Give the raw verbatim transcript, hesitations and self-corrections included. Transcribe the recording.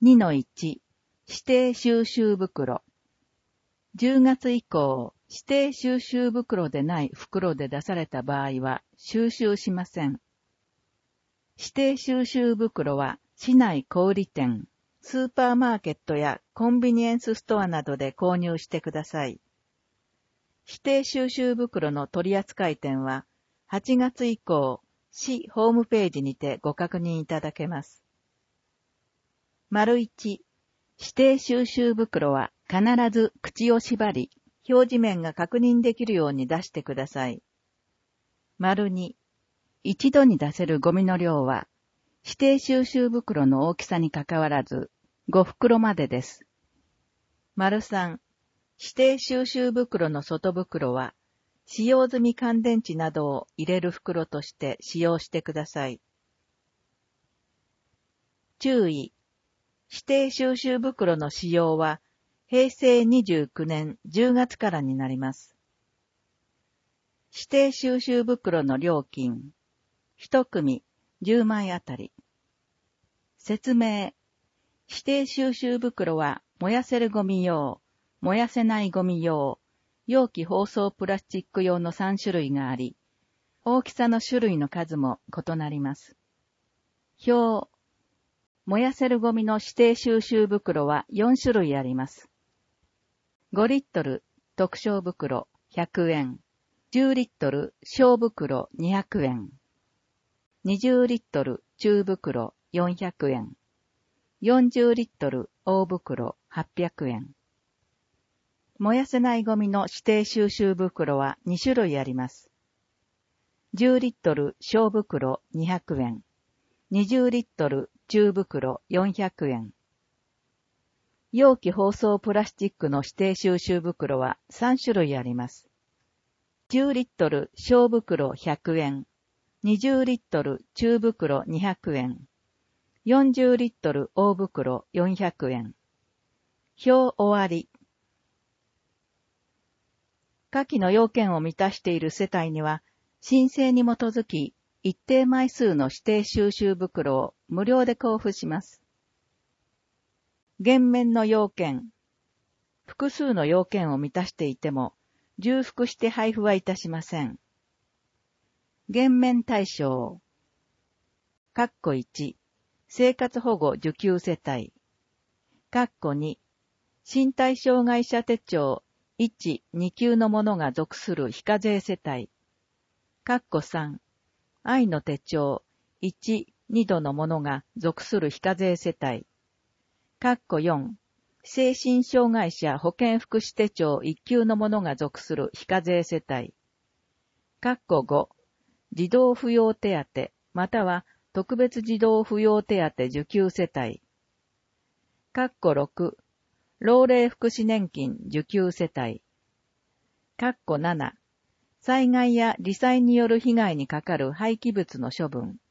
にのいち 指定収集袋。じゅうがつ以降、指定収集袋でない袋で出された場合は収集しません。指定収集袋は市内小売店、スーパーマーケットやコンビニエンスストアなどで購入してください。指定収集袋の取扱店ははちがつ以降、市ホームページにてご確認いただけます。丸いち、指定収集袋は必ず口を縛り、表示面が確認できるように出してください。丸に、一度に出せるゴミの量は、指定収集袋の大きさにかかわらず、ご袋までです。丸さん、指定収集袋の外袋は、使用済み乾電池などを入れる袋として使用してください。注意。指定収集袋の使用は、へいせいにじゅうきゅうねんじゅうがつからになります。指定収集袋の料金。一組じゅうまいあたり。説明。指定収集袋は燃やせるゴミ用、燃やせないゴミ用、容器包装プラスチック用のさんしゅるいがあり、大きさの種類の数も異なります。表。燃やせるゴミの指定収集袋はよんしゅるいあります。ごリットル特小袋ひゃくえん、じゅうリットル小袋にひゃくえん、にじゅうリットル中袋よんひゃくえん、よんじゅうリットル大袋はっぴゃくえん。燃やせないゴミの指定収集袋はにしゅるいあります。じゅうリットル小袋にひゃくえん、にじゅうリットル中袋よんひゃくえん。容器包装プラスチックの指定収集袋はさんしゅるいあります。じゅうリットル小袋ひゃくえん、にじゅうリットル中袋にひゃくえん、よんじゅうリットル大袋よんひゃくえん。表終わり。下記の要件を満たしている世帯には、申請に基づき、一定枚数の指定収集袋を無料で交付します。減免の要件。複数の要件を満たしていても、重複して配布はいたしません。減免対象。括弧いち、生活保護受給世帯。括弧に、身体障害者手帳いち、に級のものが属する非課税世帯。括弧さん、愛の手帳いち、に度のものが属する非課税世帯。括弧よん、精神障害者保健福祉手帳いっ級のものが属する非課税世帯。括弧ご、児童扶養手当または特別児童扶養手当受給世帯。括弧ろく、老齢福祉年金受給世帯。括弧なな、災害や罹災による被害にかかる廃棄物の処分。